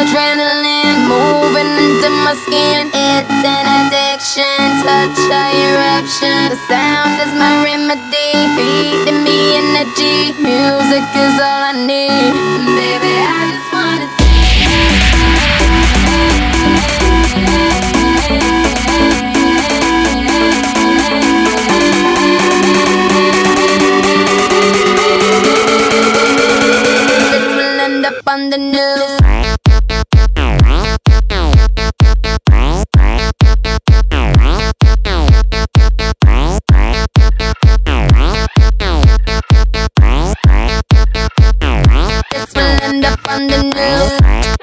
adrenaline moving into my skin. It's an addiction, touch a eruption. The sound is my remedy, feeding me energy. Music is all I need. Baby, I just wanna this will end up on the news. This will end up on the news.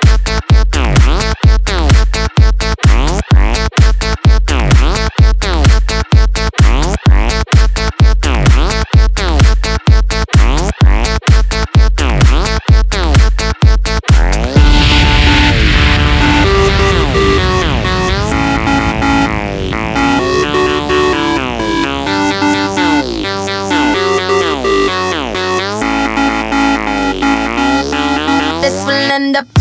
This will end up.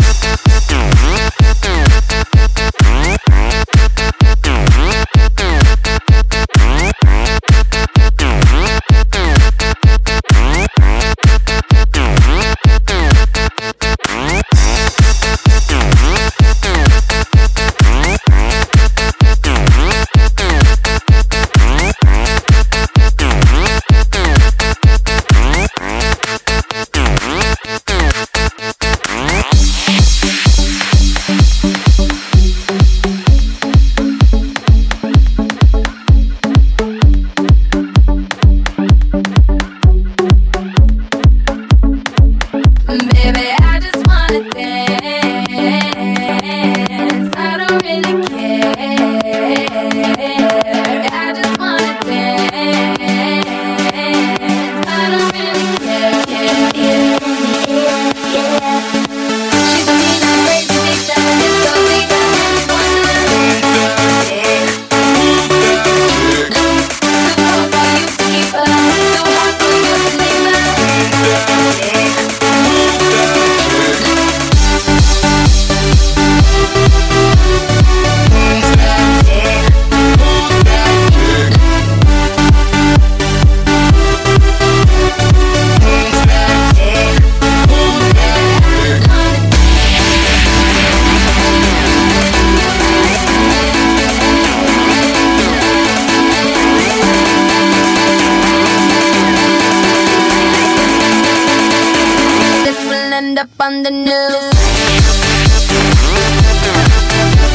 Baby, I just wanna dance. I don't really care. I just wanna dance. I don't really care. She's a mean, crazy bitch. I'm a disco diva. Too hard for you to keep her. Too hard for you to leave her. This will end up on the news.